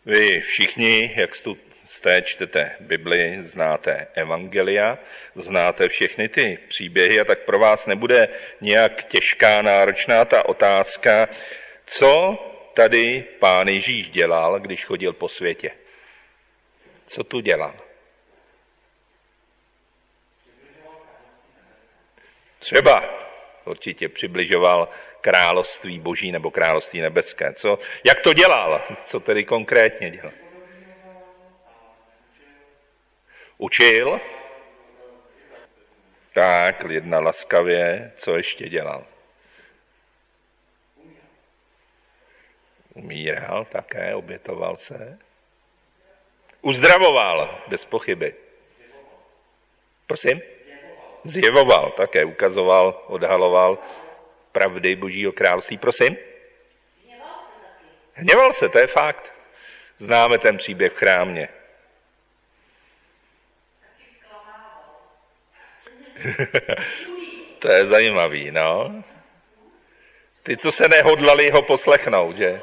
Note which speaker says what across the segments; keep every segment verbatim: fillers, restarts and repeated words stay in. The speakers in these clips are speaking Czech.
Speaker 1: Vy všichni, jak jste, čtete Bibli, znáte evangelia, znáte všechny ty příběhy a tak pro vás nebude nějak těžká, náročná ta otázka, co tady Pán Ježíš dělal, když chodil po světě. Co tu dělal? Třeba určitě přibližoval království boží nebo království nebeské. Co, jak to dělal? Co tedy konkrétně dělal? Učil? Tak, jedna laskavě. Co ještě dělal? Umíral také, obětoval se. Uzdravoval, bez pochyby. Prosím? Zjevoval, také ukazoval, odhaloval pravdy božího království. Prosím? Hněval se, to je fakt. Známe ten příběh v chrámě. To je zajímavý, no. Ty, co se nehodlali ho poslechnout, že?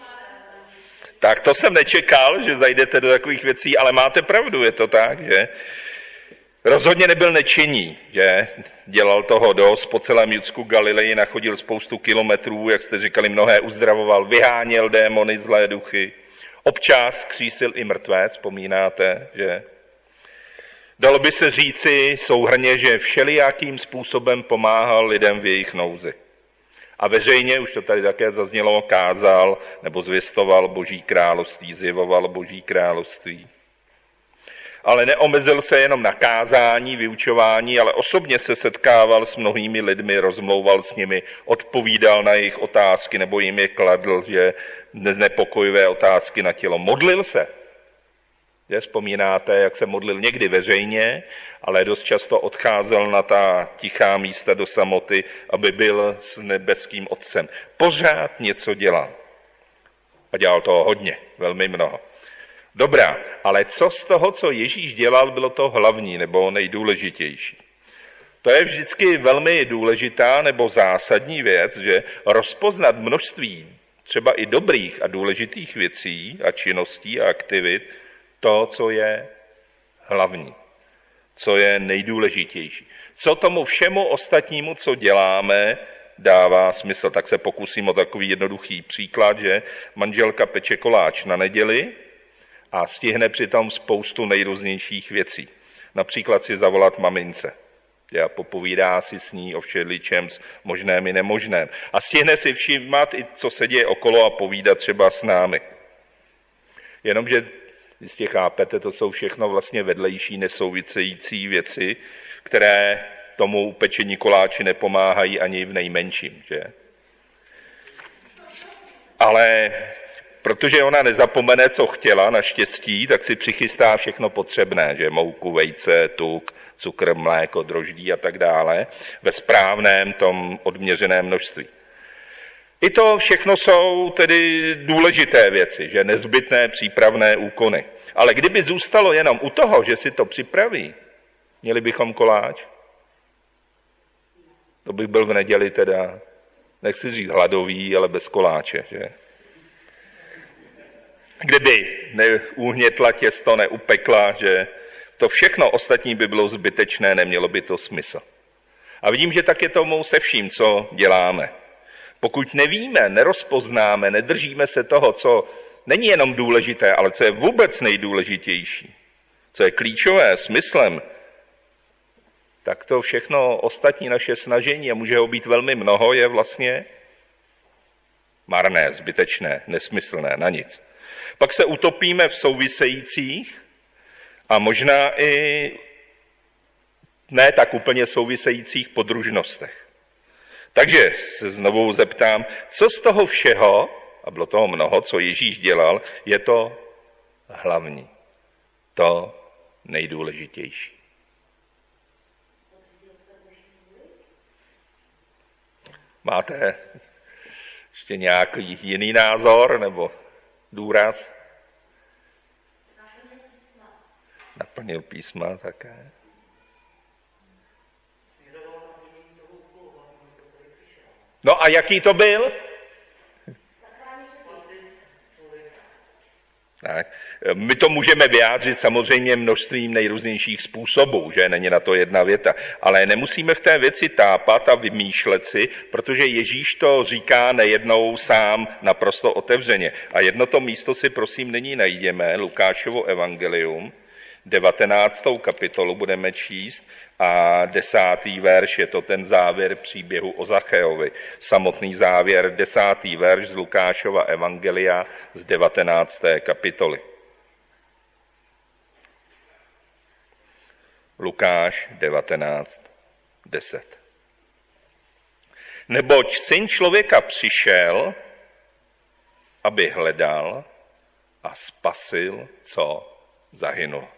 Speaker 1: Tak to jsem nečekal, že zajdete do takových věcí, ale máte pravdu, je to tak, že? Rozhodně nebyl nečinný, že? Dělal toho dost po celém Judsku Galileji, nachodil spoustu kilometrů, jak jste říkali, mnohé uzdravoval, vyháněl démony, zlé duchy. Občas křísil i mrtvé, vzpomínáte, že? Dalo by se říci souhrnně, že všelijakým způsobem pomáhal lidem v jejich nouzi. A veřejně, už to tady také zaznělo, kázal nebo zvěstoval boží království, zjevoval boží království. Ale neomezil se jenom na kázání, vyučování, ale osobně se setkával s mnohými lidmi, rozmlouval s nimi, odpovídal na jejich otázky nebo jim je kladl, že nepokojivé otázky na tělo. Modlil se. Že vzpomínáte, jak se modlil někdy veřejně, ale dost často odcházel na ta tichá místa do samoty, aby byl s nebeským Otcem. Pořád něco dělal. A dělal toho hodně, velmi mnoho. Dobrá, ale co z toho, co Ježíš dělal, bylo to hlavní nebo nejdůležitější? To je vždycky velmi důležitá nebo zásadní věc, že rozpoznat množství třeba i dobrých a důležitých věcí a činností a aktivit, to, co je hlavní, co je nejdůležitější. Co tomu všemu ostatnímu, co děláme, dává smysl. Tak se pokusím o takový jednoduchý příklad, že manželka peče koláč na neděli a stihne přitom spoustu nejrůznějších věcí. Například si zavolat mamince. A popovídá si s ní o všeličem možném i nemožném. A stihne si všímat i co se děje okolo a povídat třeba s námi. Jenomže jistě chápete, to jsou všechno vlastně vedlejší nesouvisející věci, které tomu pečení koláči nepomáhají ani v nejmenším, že? Ale protože ona nezapomene, co chtěla, naštěstí, tak si přichystá všechno potřebné, že mouku, vejce, tuk, cukr, mléko, droždí a tak dále, ve správném tom odměřeném množství. I to všechno jsou tedy důležité věci, že nezbytné přípravné úkony. Ale kdyby zůstalo jenom u toho, že si to připraví, měli bychom koláč? To bych byl v neděli teda, nechci říct hladový, ale bez koláče, že? Kdyby neuhnětla těsto, neupekla, že to všechno ostatní by bylo zbytečné, nemělo by to smysl. A vidím, že tak je tomu se vším, co děláme. Pokud nevíme, nerozpoznáme, nedržíme se toho, co není jenom důležité, ale co je vůbec nejdůležitější, co je klíčové smyslem, tak to všechno ostatní naše snažení, a může ho být velmi mnoho, je vlastně marné, zbytečné, nesmyslné, na nic. Pak se utopíme v souvisejících a možná i ne tak úplně souvisejících podružnostech. Takže se znovu zeptám, co z toho všeho, a bylo toho mnoho, co Ježíš dělal, je to hlavní, to nejdůležitější. Máte ještě nějaký jiný názor nebo důraz? Naplnil písma také. No a jaký to byl? Tak. My to můžeme vyjádřit samozřejmě množstvím nejrůznějších způsobů, že není na to jedna věta, ale nemusíme v té věci tápat a vymýšlet si, protože Ježíš to říká nejednou sám naprosto otevřeně. A jedno to místo si prosím nyní najdeme, Lukášovo evangelium, devatenáctou kapitolu budeme číst a desátý verš, je to ten závěr příběhu o Zacheovi. Samotný závěr, desátý verš z Lukášova evangelia z devatenácté kapitoly. Lukáš devatenáct deset. Neboť syn člověka přišel, aby hledal a spasil, co zahynulo.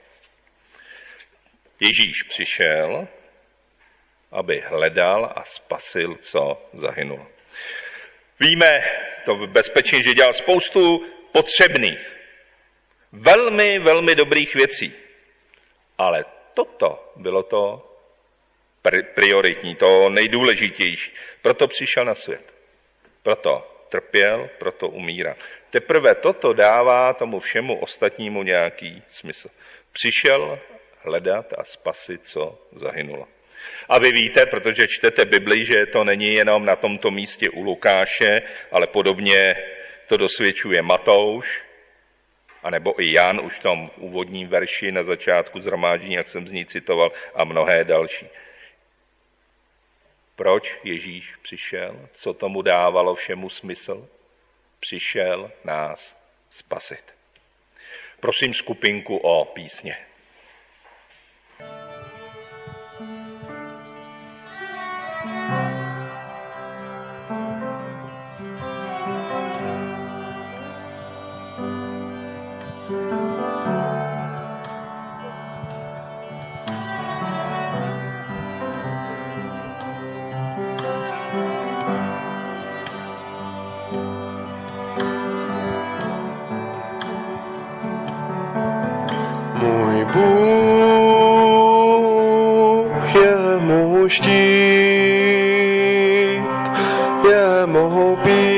Speaker 1: Ježíš přišel, aby hledal a spasil, co zahynulo. Víme to bezpečně, že dělal spoustu potřebných, velmi, velmi dobrých věcí. Ale toto bylo to prioritní, to nejdůležitější. Proto přišel na svět. Proto trpěl, proto umíral. Teprve toto dává tomu všemu ostatnímu nějaký smysl. Přišel hledat a spasit, co zahynulo. A vy víte, protože čtete Bibli, že to není jenom na tomto místě u Lukáše, ale podobně to dosvědčuje Matouš, anebo i Jan už v tom úvodním verši na začátku shromáždění, jak jsem z ní citoval, a mnohé další. Proč Ježíš přišel? Co tomu dávalo všemu smysl? Přišel nás spasit. Prosím skupinku o písně.
Speaker 2: Bůh je můj štít, je mou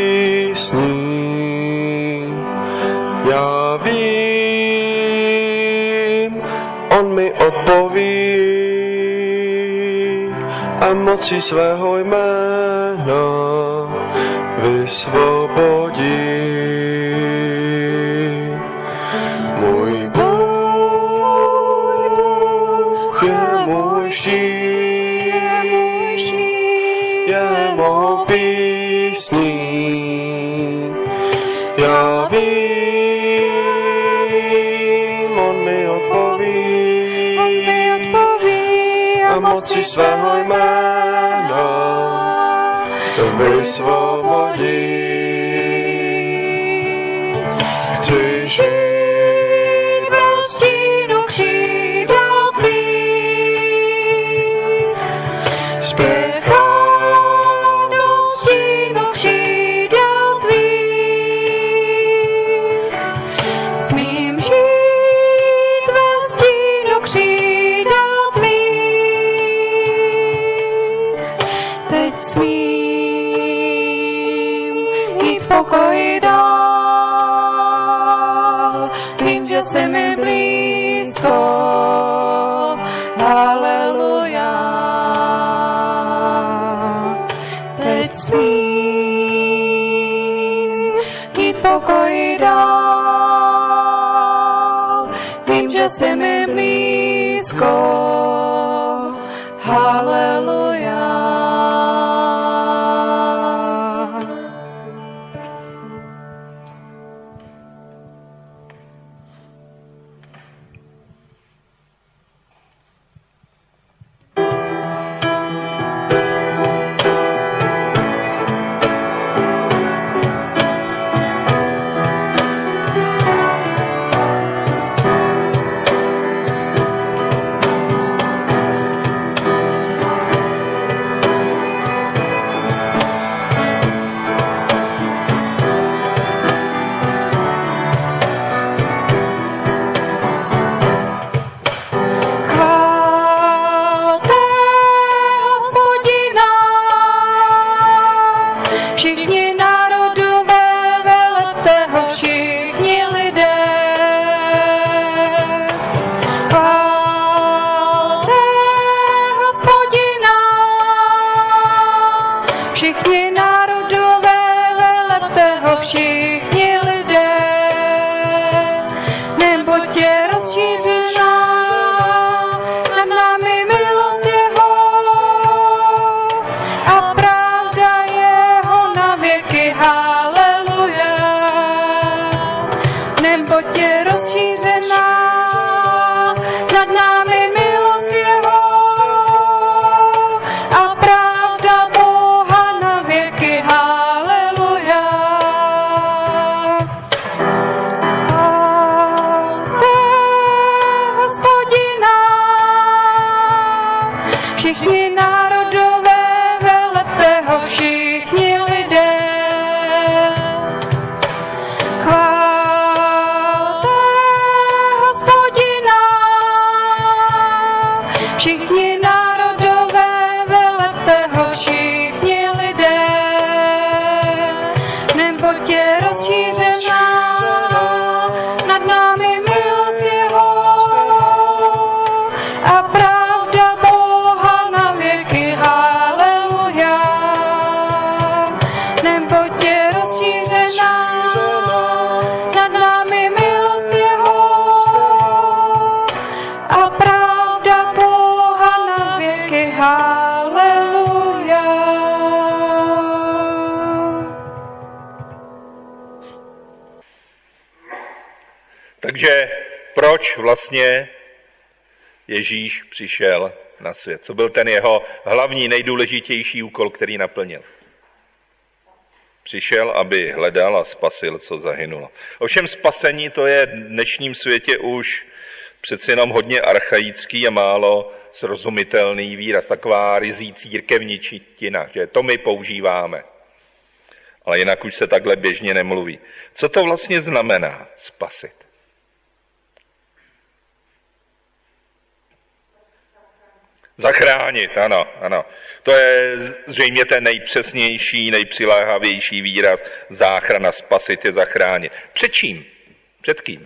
Speaker 2: písní. Já vím, on mi odpoví a moci svého jména vysvobodí. Můj Bůh je můj štít, je mou písní. Já vím, on mi odpoví a moci svého jména vysvobodí. Chci žít ve stínu křídel tvých, spěchám do stínu křídel tvých. Smím žít ve stínu křídel tvých, teď smím jít v pokoji dál. Vím, že jsi mi blízko, haleluja. Teď smím jít v pokoji dál. Vím, že jsi mi blízko, haleluja. neboť je rozšířená nad námi milost jeho a pravda Boha na věky. Haleluja. Chválte Hospodina, všichni národové, velepte ho všichni lidé. Chválte Hospodina, všichni národové, velepte ho všichni lidé, neboť je rozšířená nad námi milost jeho a pravda Boha na věky. Haleluja. Neboť je rozšířená nad námi milost jeho a pravda Boha na věky. Haleluja.
Speaker 1: Takže proč vlastně Ježíš přišel na svět? Co byl ten jeho hlavní, nejdůležitější úkol, který naplnil? Přišel, aby hledal a spasil, co zahynulo. Ovšem spasení, to je v dnešním světě už přeci jenom hodně archaický a málo srozumitelný výraz, taková ryzí církevničitina, že to my používáme. Ale jinak už se takhle běžně nemluví. Co to vlastně znamená spasit? Zachránit, ano, ano. To je zřejmě ten nejpřesnější, nejpřiléhavější výraz. Záchrana, spasit je zachránit. Před čím? Před kým?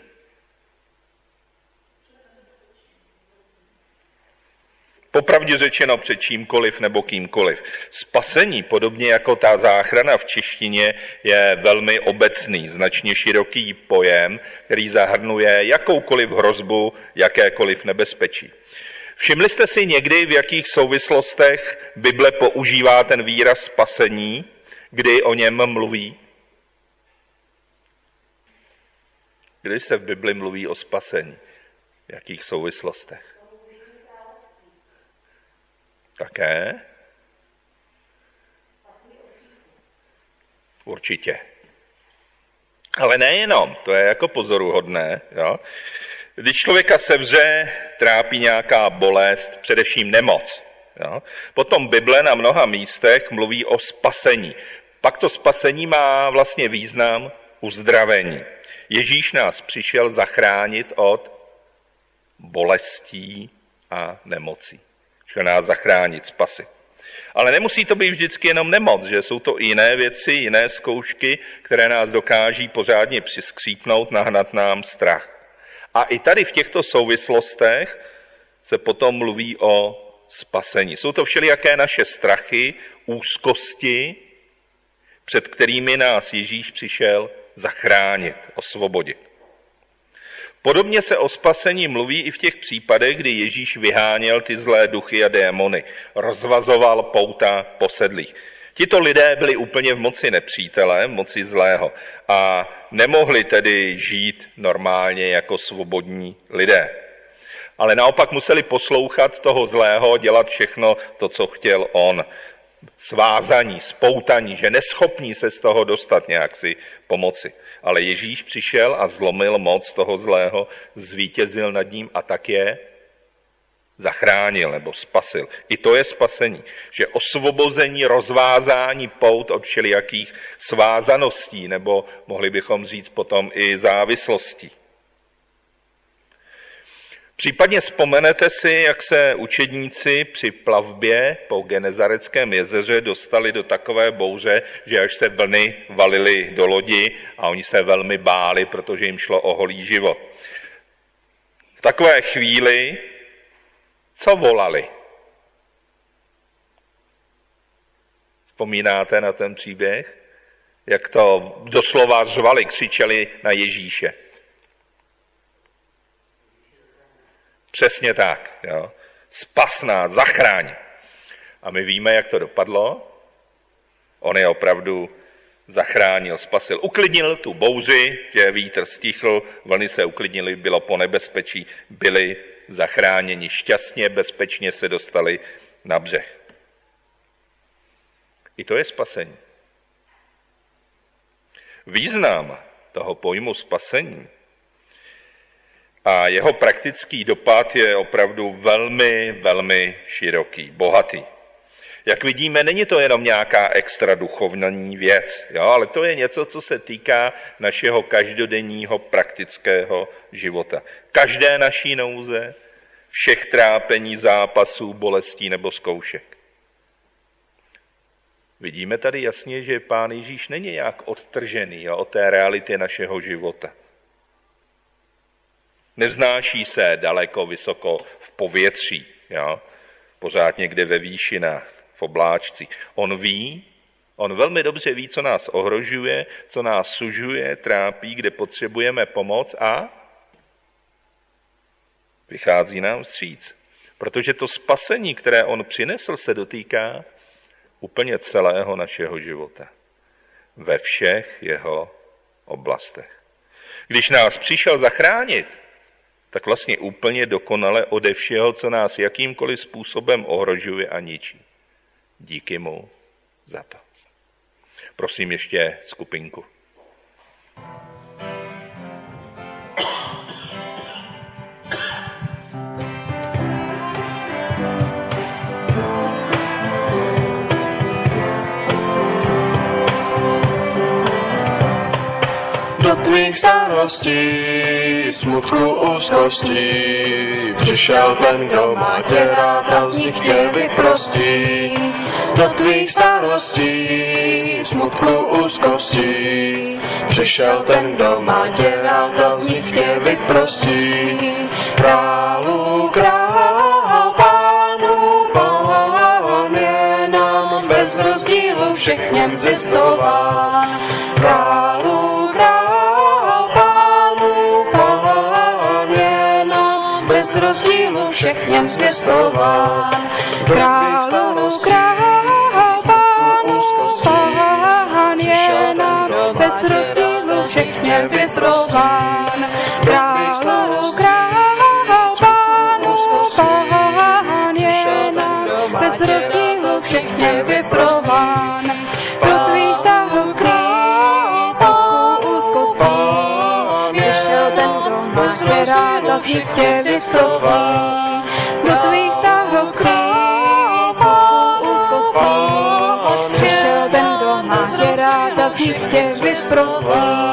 Speaker 1: Popravdě řečeno před čímkoliv nebo kýmkoliv. Spasení, podobně jako ta záchrana v češtině, je velmi obecný, značně široký pojem, který zahrnuje jakoukoliv hrozbu, jakékoliv nebezpečí. Všimli jste si někdy, v jakých souvislostech Bible používá ten výraz spasení, kdy o něm mluví? Kdy se v Bibli mluví o spasení? V jakých souvislostech? Také? Určitě. Ale nejenom, to je jako pozoruhodné. Jo? Když člověka sevře, trápí nějaká bolest, především nemoc. Jo? Potom Bible na mnoha místech mluví o spasení. Pak to spasení má vlastně význam uzdravení. Ježíš nás přišel zachránit od bolestí a nemocí. Přišel nás zachránit, spasit. Ale nemusí to být vždycky jenom nemoc, že jsou to i jiné věci, jiné zkoušky, které nás dokáží pořádně přiskřípnout, nahnat nám strach. A i tady v těchto souvislostech se potom mluví o spasení. Jsou to všelijaké naše strachy, úzkosti, před kterými nás Ježíš přišel zachránit, osvobodit. Podobně se o spasení mluví i v těch případech, kdy Ježíš vyháněl ty zlé duchy a démony, rozvazoval pouta posedlých. Tito lidé byli úplně v moci nepřítele, v moci zlého a nemohli tedy žít normálně jako svobodní lidé. Ale naopak museli poslouchat toho zlého, dělat všechno to, co chtěl on. Svázaní, spoutaní, že neschopní se z toho dostat, nějak si pomoci. Ale Ježíš přišel a zlomil moc toho zlého, zvítězil nad ním a tak je zachránil nebo spasil. I to je spasení, že osvobození, rozvázání pout od všelijakých svázaností, nebo mohli bychom říct potom i závislostí. Případně vzpomenete si, jak se učedníci při plavbě po Genezareckém jezeře dostali do takové bouře, že až se vlny valily do lodi a oni se velmi báli, protože jim šlo o holý život. V takové chvíli co volali? Vzpomínáte na ten příběh? Jak to doslova řvali, křičeli na Ježíše. Přesně tak. Jo. Spas nás, zachráň. A my víme, jak to dopadlo. On je opravdu zachránil, spasil, uklidnil tu bouři, že vítr stichl, vlny se uklidnily, bylo po nebezpečí, byli zachráněni, šťastně, bezpečně se dostali na břeh. I to je spasení. Význam toho pojmu spasení a jeho praktický dopad je opravdu velmi, velmi široký, bohatý. Jak vidíme, není to jenom nějaká extra duchovní věc, jo? Ale to je něco, co se týká našeho každodenního praktického života. Každé naší nouze, všech trápení, zápasů, bolestí nebo zkoušek. Vidíme tady jasně, že Pán Ježíš není nějak odtržený, jo, od té reality našeho života. Nevznáší se daleko, vysoko v povětří, jo, pořád někde ve výšinách, v obláčcích. On ví, on velmi dobře ví, co nás ohrožuje, co nás sužuje, trápí, kde potřebujeme pomoc a vychází nám vstříc. Protože to spasení, které on přinesl, se dotýká úplně celého našeho života. Ve všech jeho oblastech. Když nás přišel zachránit, tak vlastně úplně dokonale ode všeho, co nás jakýmkoliv způsobem ohrožuje a ničí. Díky mu za to. Prosím ještě skupinku.
Speaker 3: Do tvých starostí, smutku, úzkostí, přišel ten, kdo má tě rád a z nich tě vyprostí. Do tvých starostí, smutku, úzkostí, přišel ten, kdo má tě rád a z nich tě vyprostí. Králu, král, pánu, pán je nám bez rozdílu všech něm zjistován. Králu, král, pánu, pán je nám bez rozdílu všech něm zjistován. Králu, král, pánu, pán je nám bez rozdílu všech něm zjistován. Králu, král, pánu, pán je nám bez rozdílu všech něm zjistován. Pro tvých starostí, ráda z nich tě vyprostí. Do tvých starostí, smutku, úzkostí, přišel ten, kdo má tě ráda z nich tě vyprostí.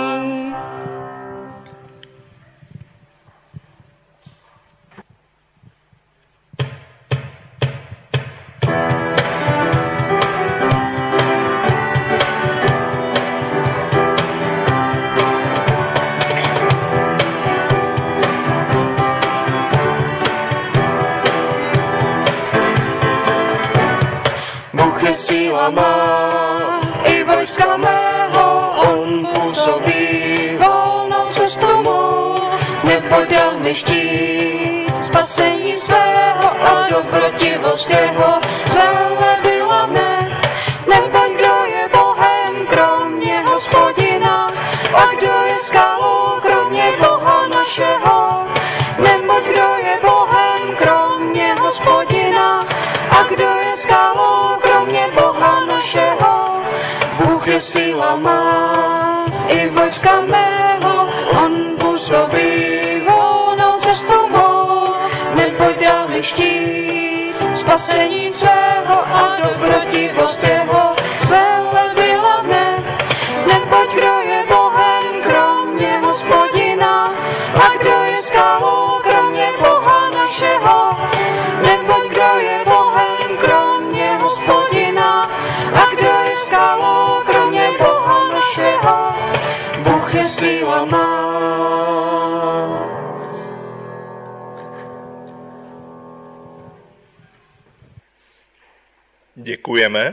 Speaker 3: Síla má i vojska mého, on působí volnou cestou mou, neboť dal mi štít spasení svého a dobrotivost jeho zvelebila mne. Neboť kdo je Bohem kromě Hospodina a kdo je skalou kromě Boha našeho. Neboť kdo je Bohem kromě Hospodina a kdo je skalou kromě Boha našeho. Bůh je síla má i vojska mého, on působí volnou cestou mou, neboť dal mi štít spasení svého a dobrotivost jeho zvelebila mne. Neboť kdo je Bohem kromě Hospodina a kdo je skalou kromě Boha našeho. Neboť kdo je Bohem kromě Hospodina a kdo je skalou kromě Boha našeho. Bůh je síla má.
Speaker 1: Děkujeme.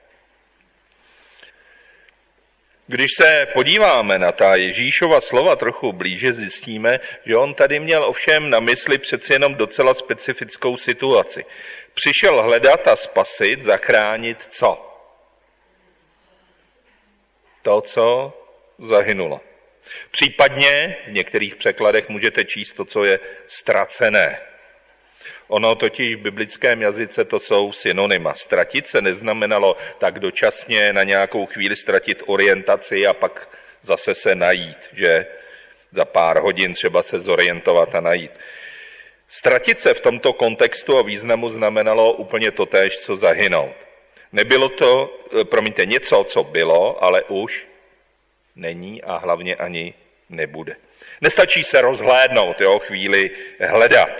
Speaker 1: Když se podíváme na ta Ježíšova slova trochu blíže, zjistíme, že on tady měl ovšem na mysli přeci jenom docela specifickou situaci. Přišel hledat a spasit, zachránit co? to, co zahynulo. Případně v některých překladech můžete číst to, co je ztracené. Ono totiž v biblickém jazyce to jsou synonyma. Ztratit se neznamenalo tak dočasně na nějakou chvíli ztratit orientaci a pak zase se najít, že za pár hodin třeba se zorientovat a najít. Ztratit se v tomto kontextu a významu znamenalo úplně totéž, co zahynout. Nebylo to, promiňte, něco, co bylo, ale už není a hlavně ani nebude. Nestačí se rozhlédnout, jo, chvíli hledat.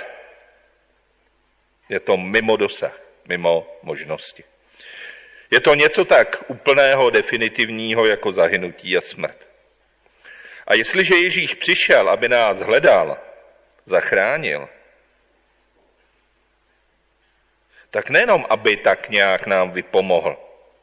Speaker 1: Je to mimo dosah, mimo možnosti. Je to něco tak úplného, definitivního jako zahynutí a smrt. A jestliže Ježíš přišel, aby nás hledal, zachránil, tak nejenom, aby tak nějak nám vypomohl,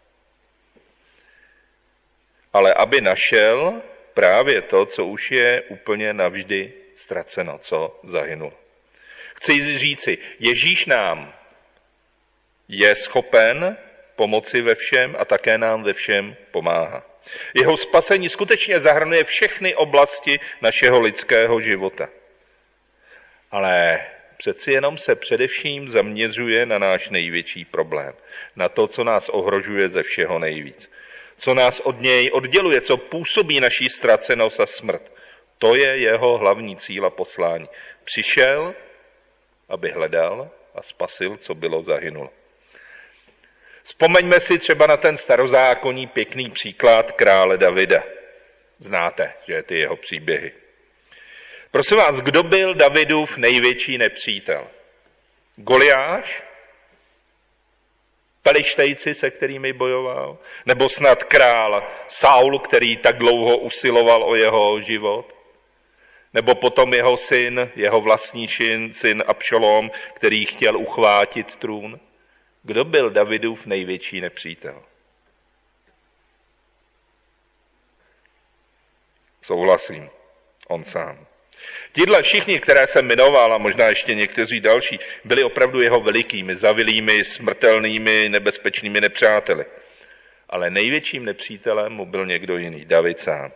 Speaker 1: ale aby našel právě to, co už je úplně navždy ztraceno, co zahynulo. Chci říci, Ježíš nám je schopen pomoci ve všem a také nám ve všem pomáhá. Jeho spasení skutečně zahrnuje všechny oblasti našeho lidského života. Ale přeci jenom se především zaměřuje na náš největší problém, na to, co nás ohrožuje ze všeho nejvíc. Co nás od něj odděluje, co působí naší ztracenost a smrt. To je jeho hlavní cíl a poslání. Přišel, aby hledal a spasil, co bylo zahynulo. Vzpomeňme si třeba na ten starozákonní pěkný příklad krále Davida. Znáte, že ty jeho příběhy. Prosím vás, kdo byl Davidův největší nepřítel? Goliáš? Pelištejci, se kterými bojoval? Nebo snad král Saul, který tak dlouho usiloval o jeho život? Nebo potom jeho syn, jeho vlastní syn, syn Abšalom, který chtěl uchvátit trůn? Kdo byl Davidův největší nepřítel? Souhlasím, on sám. Tihle všichni, které jsem jmenoval, a možná ještě někteří další, byli opravdu jeho velikými, zavilými, smrtelnými, nebezpečnými nepřáteli. Ale největším nepřítelem mu byl někdo jiný, David sám.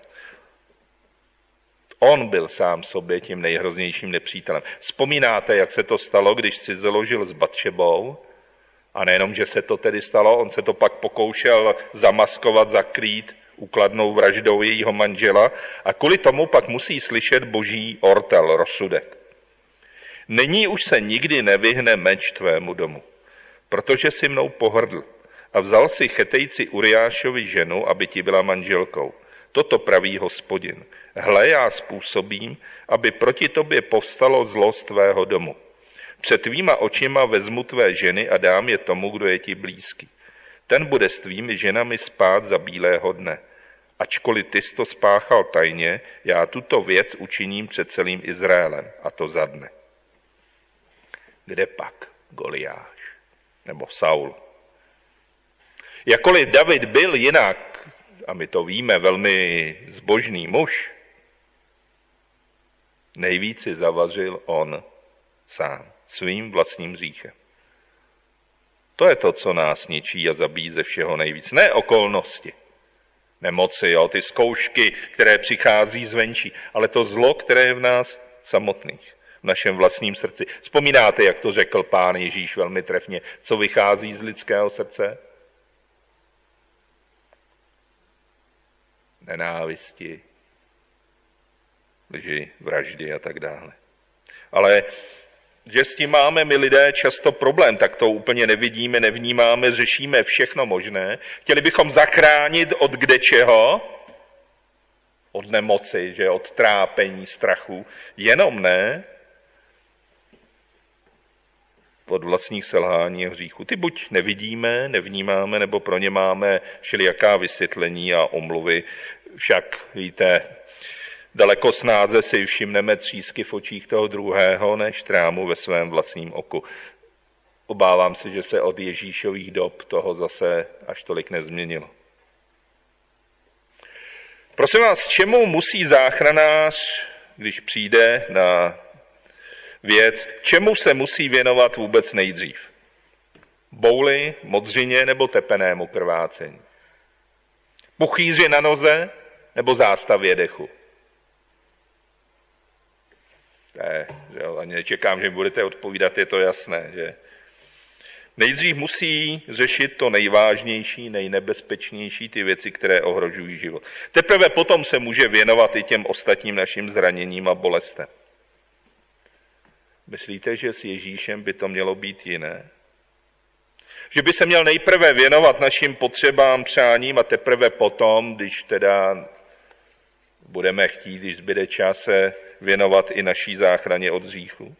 Speaker 1: On byl sám sobě tím nejhroznějším nepřítelem. Vzpomínáte, jak se to stalo, když si založil s Batšebou? A nejenom, že se to tedy stalo, on se to pak pokoušel zamaskovat, zakrýt úkladnou vraždou jejího manžela a kvůli tomu pak musí slyšet boží ortel, rozsudek. Nyní už se nikdy nevyhne meč tvému domu, protože si mnou pohrdl a vzal si Chetejci Uriášovi ženu, aby ti byla manželkou. Toto praví Hospodin. Hle, já způsobím, aby proti tobě povstalo zlo z tvého domu. Před tvýma očima vezmu tvé ženy a dám je tomu, kdo je ti blízký. Ten bude s tvými ženami spát za bílého dne. Ačkoliv ty jsi to spáchal tajně, já tuto věc učiním před celým Izraelem, a to za dne. Kde pak Goliáš nebo Saul? Jakkoliv David byl jinak, a my to víme, velmi zbožný muž, nejvíc si zavařil on sám, svým vlastním hříchem. To je to, co nás ničí a zabíjí ze všeho nejvíc. Ne okolnosti, nemoci, jo, ty zkoušky, které přichází zvenčí, ale to zlo, které je v nás samotných, v našem vlastním srdci. Vzpomínáte, jak to řekl Pán Ježíš velmi trefně, co vychází z lidského srdce? Nenávisti, lži, vraždy a tak dále. Ale že s tím máme my lidé často problém, tak to úplně nevidíme, nevnímáme, řešíme všechno možné. Chtěli bychom zachránit od kdečeho, od nemoci, že od trápení, strachu, jenom ne od vlastních selhání a hříchů. Ty buď nevidíme, nevnímáme, nebo pro ně máme všelijaká vysvětlení a omluvy. Však víte, daleko snáze si všimneme třísky v očích toho druhého, než trámu ve svém vlastním oku. Obávám se, že se od Ježíšových dob toho zase až tolik nezměnilo. Prosím vás, čemu musí záchranář, když přijde na věc, čemu se musí věnovat vůbec nejdřív? Bouli, modřině nebo tepenému krvácení? Puchýři na noze nebo zástavě dechu? Ne, že jo, ani nečekám, že mi budete odpovídat, je to jasné, že? Nejdřív musí řešit to nejvážnější, nejnebezpečnější, ty věci, které ohrožují život. Teprve potom se může věnovat i těm ostatním našim zraněním a bolestem. Myslíte, že s Ježíšem by to mělo být jiné? Že by se měl nejprve věnovat našim potřebám, přáním a teprve potom, když teda budeme chtít, když zbyde čas, se věnovat i naší záchraně od hříchu?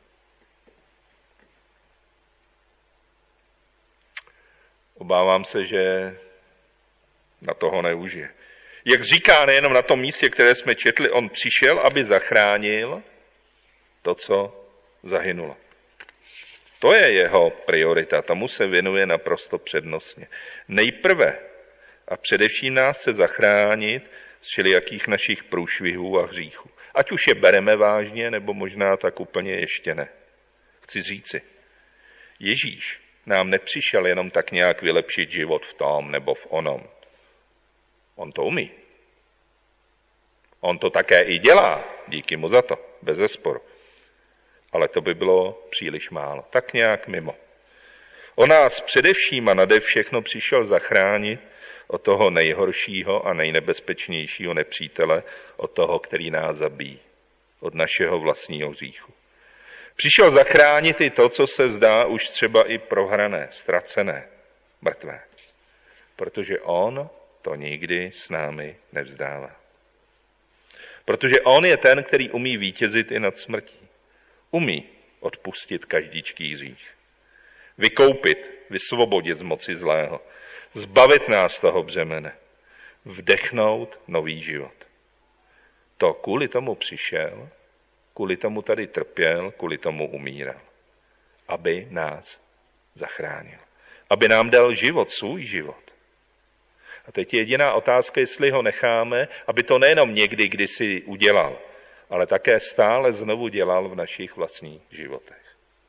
Speaker 1: Obávám se, že na toho neužije. Jak říká nejenom na tom místě, které jsme četli, on přišel, aby zachránil to, co zahynulo. To je jeho priorita, tomu se věnuje naprosto přednostně. Nejprve a především nás chce zachránit z všelijakých našich průšvihů a hříchů. Ať už je bereme vážně, nebo možná tak úplně ještě ne. Chci říci, Ježíš nám nepřišel jenom tak nějak vylepšit život v tom nebo v onom. On to umí. On to také i dělá, díky mu za to, bez zesporu. Ale to by bylo příliš málo, tak nějak mimo. On nás především a nade všechno přišel zachránit od toho nejhoršího a nejnebezpečnějšího nepřítele, od toho, který nás zabíjí, od našeho vlastního hříchu. Přišel zachránit i to, co se zdá už třeba i prohrané, ztracené, mrtvé. Protože on to nikdy s námi nevzdává. Protože on je ten, který umí vítězit i nad smrtí. Umí odpustit každičký hřích. Vykoupit, vysvobodit z moci zlého. Zbavit nás toho břemene. Vdechnout nový život. To kvůli tomu přišel, kvůli tomu tady trpěl, kvůli tomu umíral. Aby nás zachránil. Aby nám dal život, svůj život. A teď je jediná otázka, jestli ho necháme, aby to nejenom někdy, kdysi udělal, ale také stále znovu dělal v našich vlastních životech.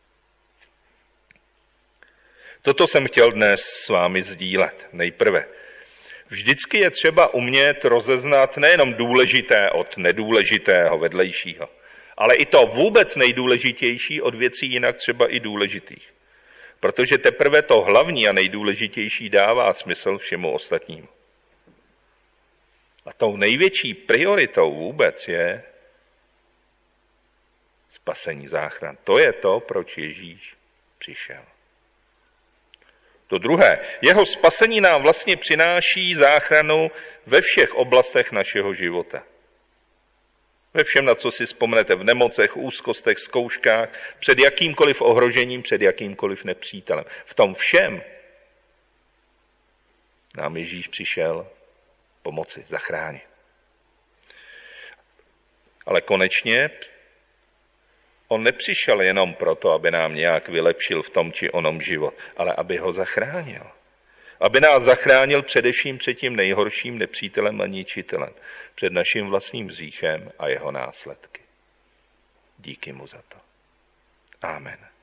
Speaker 1: Toto jsem chtěl dnes s vámi sdílet. Nejprve. Vždycky je třeba umět rozeznat nejenom důležité od nedůležitého, vedlejšího, ale i to vůbec nejdůležitější od věcí jinak třeba i důležitých. Protože teprve to hlavní a nejdůležitější dává smysl všemu ostatnímu. A tou největší prioritou vůbec je spasení, záchran. To je to, proč Ježíš přišel. To druhé, jeho spasení nám vlastně přináší záchranu ve všech oblastech našeho života. Ve všem, na co si vzpomnete, v nemocech, úzkostech, zkouškách, před jakýmkoliv ohrožením, před jakýmkoliv nepřítelem. V tom všem nám Ježíš přišel pomoci, zachránit. Ale konečně on nepřišel jenom proto, aby nám nějak vylepšil v tom či onom život, ale aby ho zachránil. Aby nás zachránil především před tím nejhorším nepřítelem a ničitelem, před naším vlastním hříchem a jeho následky. Díky mu za to. Amen.